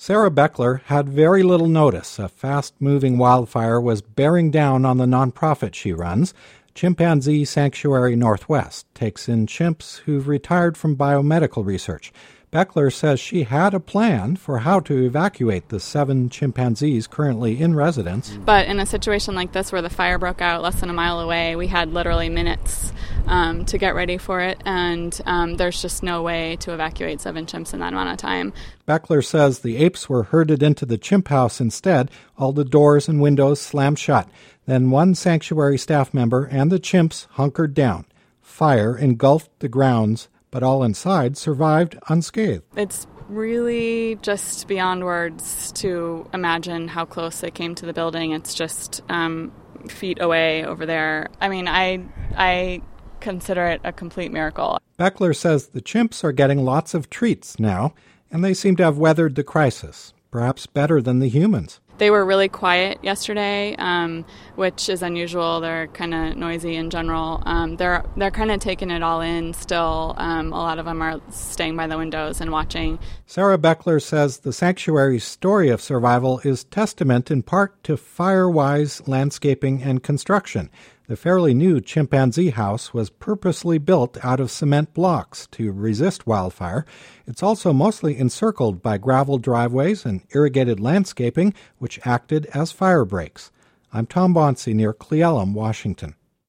Sarah Beckler had very little notice. A fast-moving wildfire was bearing down on the nonprofit she runs. Chimpanzee Sanctuary Northwest takes in chimps who've retired from biomedical research. Beckler says she had a plan for how to evacuate the 7 chimpanzees currently in residence. But in a situation like this where the fire broke out less than a mile away, we had literally minutes to get ready for it, and there's just no way to evacuate 7 chimps in that amount of time. Beckler says the apes were herded into the chimp house instead, all the doors and windows slammed shut. Then one sanctuary staff member and the chimps hunkered down. Fire engulfed the grounds, but all inside survived unscathed. It's really just beyond words to imagine how close they came to the building. It's just feet away over there. I mean, I consider it a complete miracle. Beckler says the chimps are getting lots of treats now, and they seem to have weathered the crisis, perhaps better than the humans. They were really quiet yesterday, which is unusual. They're kind of noisy in general. They're kind of taking it all in still. A lot of them are staying by the windows and watching. Sarah Beckler says the sanctuary's story of survival is testament in part to fire-wise landscaping and construction. The fairly new chimpanzee house was purposely built out of cement blocks to resist wildfire. It's also mostly encircled by gravel driveways and irrigated landscaping, which acted as fire breaks. I'm Tom Bonsi near Cle Elum, Washington.